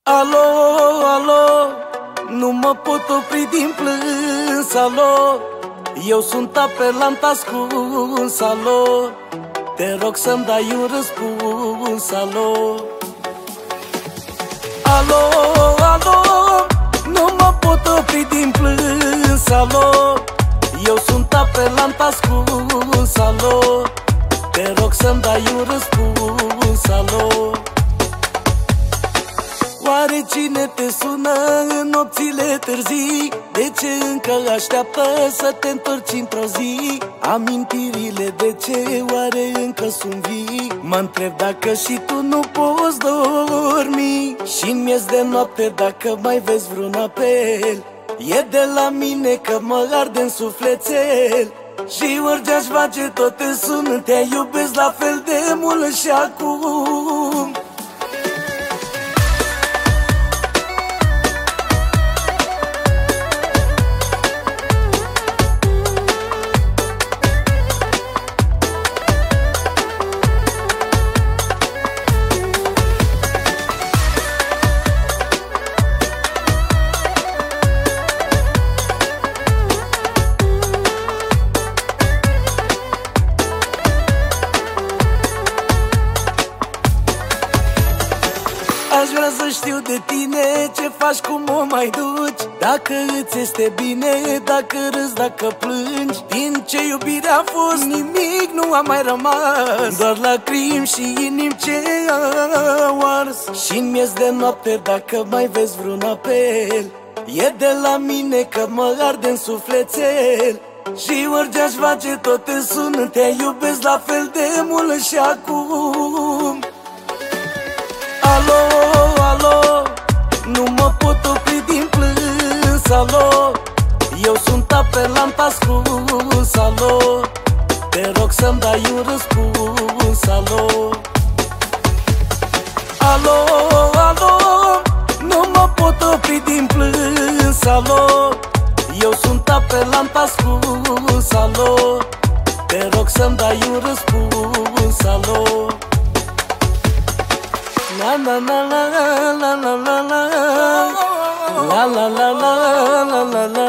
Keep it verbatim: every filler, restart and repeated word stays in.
Alo, alo, nu mă pot opri din plâns, alo. Eu sunt apelant ascuns, alo. Te rog să-mi dai un răspuns, alo. Alo, alo, nu mă pot opri din plâns, alo. Eu sunt apelant ascuns, alo. Te rog să-mi dai un răspuns, alo. Oare cine te sună în nopțile târzii? De ce încă așteaptă să te întorci într-o zi? Amintirile de ce oare încă sunt vii? Mă întreb dacă și tu nu poți dormi și-n miez de noapte dacă mai vezi vreun apel. E de la mine că mă arde în sufletel și orice aș face tot te sun. Te iubesc la fel de mult și acum. Aș vrea să știu de tine ce faci, cum o mai duci, dacă îți este bine, dacă râzi, dacă plângi. Din ce iubire a fost, nimic nu a mai rămas, doar lacrimi și inimi ce au ars. Și-n miez de noapte dacă mai vezi vreun apel. E de la mine că mă arde în sufletel și orice aș face tot te sun. Te iubesc la fel de mult și acum. Alo, alo, nu mă pot opri din plâns, alo. Eu sunt apelant ascuns, alo. Te rog să-mi dai un răspuns, alo. Alo, alo, nu mă pot opri din plâns, alo. Eu sunt apelant ascuns, alo. Te rog să-mi dai un răspuns, alo. La la la la la la la la la la la la la la la